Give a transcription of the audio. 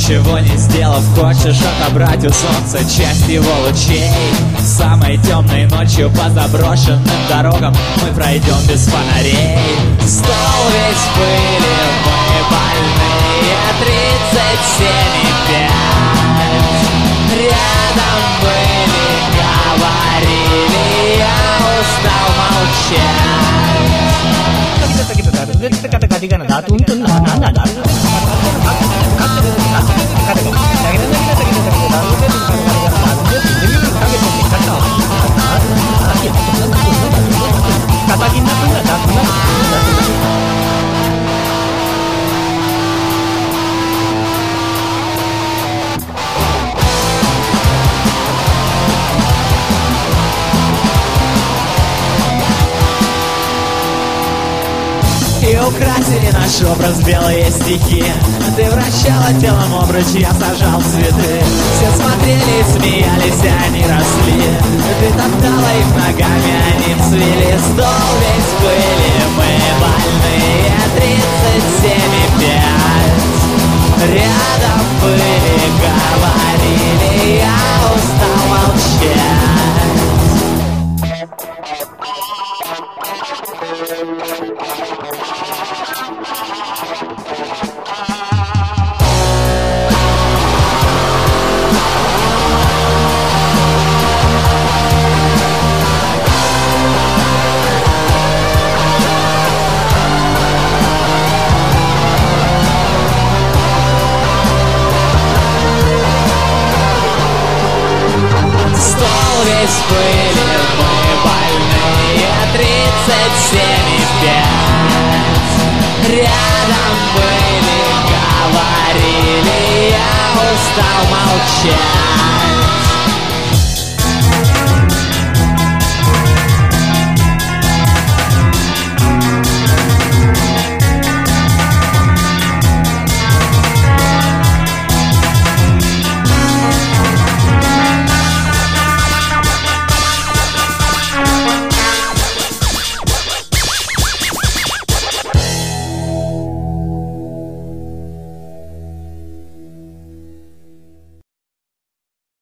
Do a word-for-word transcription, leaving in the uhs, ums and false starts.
ничего не сделав, хочешь отобрать у солнца часть его лучей. Самой темной ночью по заброшенным дорогам мы пройдем без фонарей. Стол весь в пыли, мы больные, тридцать семь и пять. Рядом были, говорили, я устал и украсили наш образ белые стихи. Ты вращала телом обруч, я сажал цветы. Все смотрели и смеялись, они росли. Ты топтала их ногами, они цвели. Стол весь в пыли, мы больные, тридцать семь и пять. Рядом были, говорили, я устал молчать. Весь в пыли, мы больные, тридцать семь и пять. Рядом были, говорили, я устал молчать.